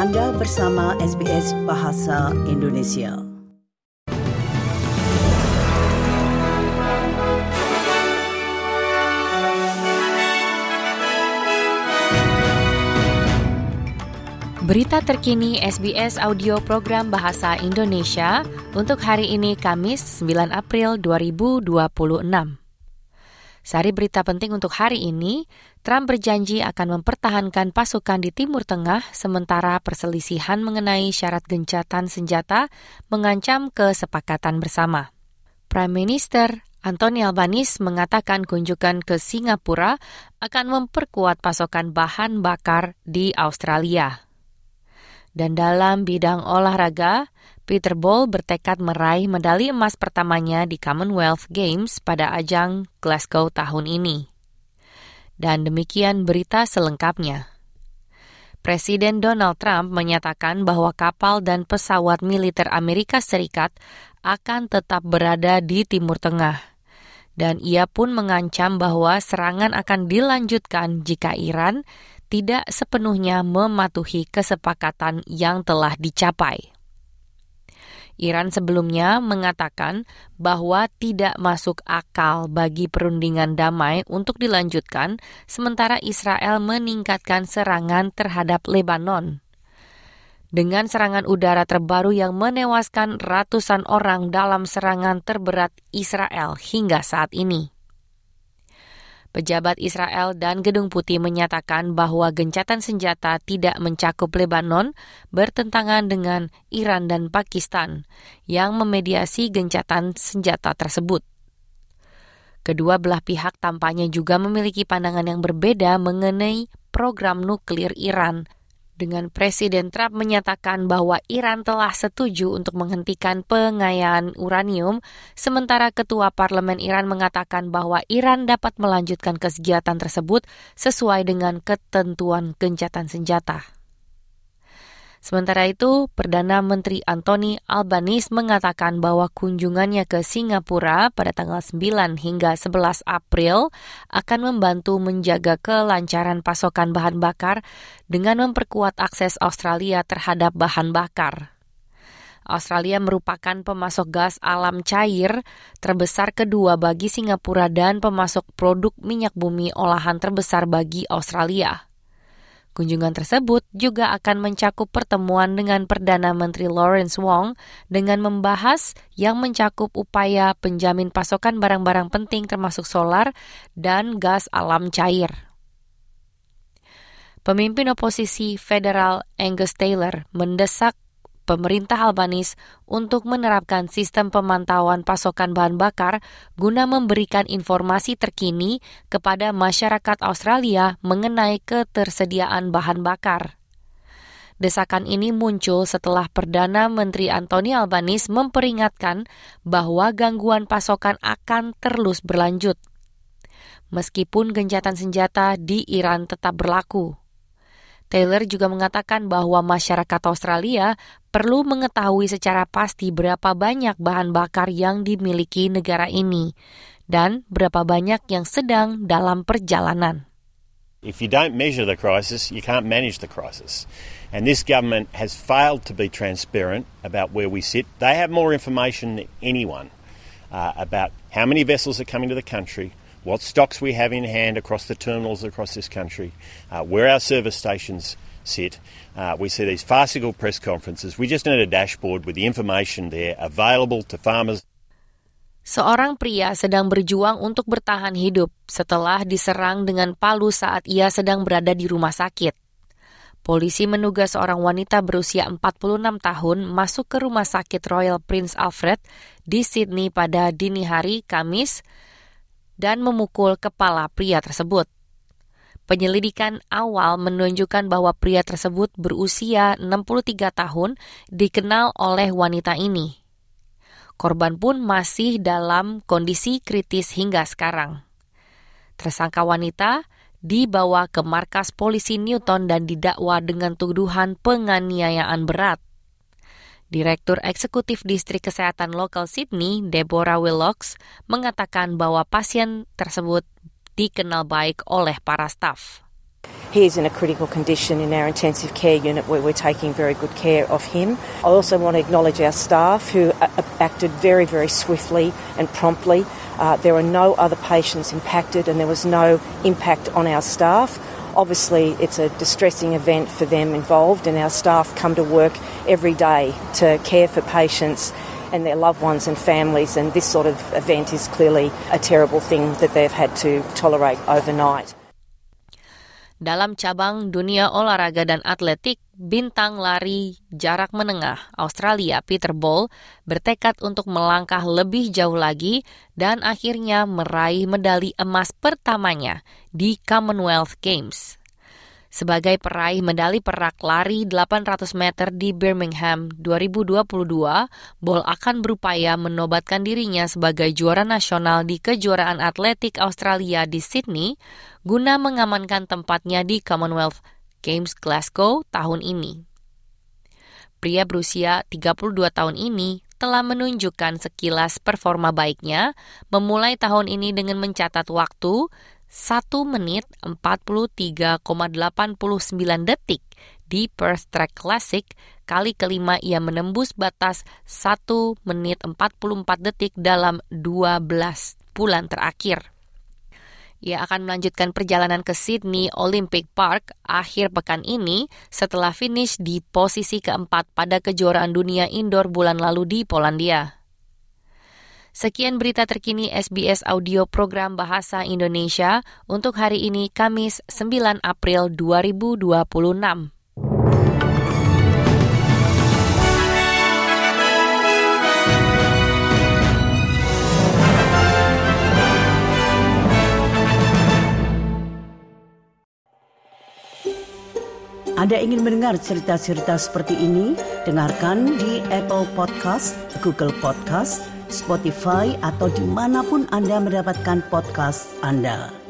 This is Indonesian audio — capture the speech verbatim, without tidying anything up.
Anda bersama S B S Bahasa Indonesia. Berita terkini S B S Audio Program Bahasa Indonesia untuk hari ini Kamis sembilan April dua ribu dua puluh enam. Sari berita penting untuk hari ini, Trump berjanji akan mempertahankan pasukan di Timur Tengah sementara perselisihan mengenai syarat gencatan senjata mengancam kesepakatan bersama. Prime Minister Anthony Albanese mengatakan kunjungan ke Singapura akan memperkuat pasokan bahan bakar di Australia. Dan dalam bidang olahraga, Peter Bol bertekad meraih medali emas pertamanya di Commonwealth Games pada ajang Glasgow tahun ini. Dan demikian berita selengkapnya. Presiden Donald Trump menyatakan bahwa kapal dan pesawat militer Amerika Serikat akan tetap berada di Timur Tengah. Dan ia pun mengancam bahwa serangan akan dilanjutkan jika Iran tidak sepenuhnya mematuhi kesepakatan yang telah dicapai. Iran sebelumnya mengatakan bahwa tidak masuk akal bagi perundingan damai untuk dilanjutkan, sementara Israel meningkatkan serangan terhadap Lebanon. Dengan serangan udara terbaru yang menewaskan ratusan orang dalam serangan terberat Israel hingga saat ini. Pejabat Israel dan Gedung Putih menyatakan bahwa gencatan senjata tidak mencakup Lebanon bertentangan dengan Iran dan Pakistan yang memediasi gencatan senjata tersebut. Kedua belah pihak tampaknya juga memiliki pandangan yang berbeda mengenai program nuklir Iran, dengan Presiden Trump menyatakan bahwa Iran telah setuju untuk menghentikan pengayaan uranium, sementara Ketua Parlemen Iran mengatakan bahwa Iran dapat melanjutkan kegiatan tersebut sesuai dengan ketentuan gencatan senjata. Sementara itu, Perdana Menteri Anthony Albanese mengatakan bahwa kunjungannya ke Singapura pada tanggal sembilan hingga sebelas April akan membantu menjaga kelancaran pasokan bahan bakar dengan memperkuat akses Australia terhadap bahan bakar. Australia merupakan pemasok gas alam cair terbesar kedua bagi Singapura dan pemasok produk minyak bumi olahan terbesar bagi Australia. Kunjungan tersebut juga akan mencakup pertemuan dengan Perdana Menteri Lawrence Wong dengan membahas yang mencakup upaya penjamin pasokan barang-barang penting termasuk solar dan gas alam cair. Pemimpin oposisi federal Angus Taylor mendesak pemerintah Albanese untuk menerapkan sistem pemantauan pasokan bahan bakar guna memberikan informasi terkini kepada masyarakat Australia mengenai ketersediaan bahan bakar. Desakan ini muncul setelah Perdana Menteri Anthony Albanese memperingatkan bahwa gangguan pasokan akan terus berlanjut, meskipun gencatan senjata di Iran tetap berlaku. Taylor juga mengatakan bahwa masyarakat Australia perlu mengetahui secara pasti berapa banyak bahan bakar yang dimiliki negara ini dan berapa banyak yang sedang dalam perjalanan. If you don't measure the crisis, you can't manage the crisis. And this government has failed to be transparent about where we sit. They have more information than anyone uh, about how many vessels are coming to the country, what stocks we have in hand across the terminals across this country, uh, where our service stations sit. Uh, we see these farcical press conferences. We just need a dashboard with the information there available to farmers. Seorang pria sedang berjuang untuk bertahan hidup setelah diserang dengan palu saat ia sedang berada di rumah sakit. Polisi menduga seorang wanita berusia empat puluh enam tahun masuk ke rumah sakit Royal Prince Alfred di Sydney pada dini hari Kamis dan memukul kepala pria tersebut. Penyelidikan awal menunjukkan bahwa pria tersebut berusia enam puluh tiga tahun dikenal oleh wanita ini. Korban pun masih dalam kondisi kritis hingga sekarang. Tersangka wanita dibawa ke markas polisi Newton dan didakwa dengan tuduhan penganiayaan berat. Direktur Eksekutif Distrik Kesehatan Lokal Sydney, Deborah Willocks, mengatakan bahwa pasien tersebut dikenal baik oleh para staf. He is in a critical condition in our intensive care unit where we're taking very good care of him. I also want to acknowledge our staff who acted very, very swiftly and promptly. Uh, there are no other patients impacted and there was no impact on our staff. Obviously, it's a distressing event for them involved, and our staff come to work every day to care for patients and their loved ones and families, and this sort of event is clearly a terrible thing that they've had to tolerate overnight. Dalam cabang dunia olahraga dan atletik, bintang lari jarak menengah Australia Peter Bol bertekad untuk melangkah lebih jauh lagi dan akhirnya meraih medali emas pertamanya di Commonwealth Games. Sebagai peraih medali perak lari delapan ratus meter di Birmingham dua ribu dua puluh dua, Bol akan berupaya menobatkan dirinya sebagai juara nasional di kejuaraan atletik Australia di Sydney guna mengamankan tempatnya di Commonwealth Games Glasgow tahun ini. Pria berusia tiga puluh dua tahun ini telah menunjukkan sekilas performa baiknya, memulai tahun ini dengan mencatat waktu satu menit empat puluh tiga koma delapan sembilan detik di Perth Track Classic. Kali kelima ia menembus batas satu menit empat puluh empat detik dalam dua belas bulan terakhir. Ia akan melanjutkan perjalanan ke Sydney Olympic Park akhir pekan ini setelah finish di posisi keempat pada kejuaraan dunia indoor bulan lalu di Polandia. Sekian berita terkini S B S Audio Program Bahasa Indonesia untuk hari ini Kamis sembilan April dua ribu dua puluh enam. Anda ingin mendengar cerita-cerita seperti ini? Dengarkan di Apple Podcast, Google Podcast, Spotify, atau dimanapun Anda mendapatkan podcast Anda.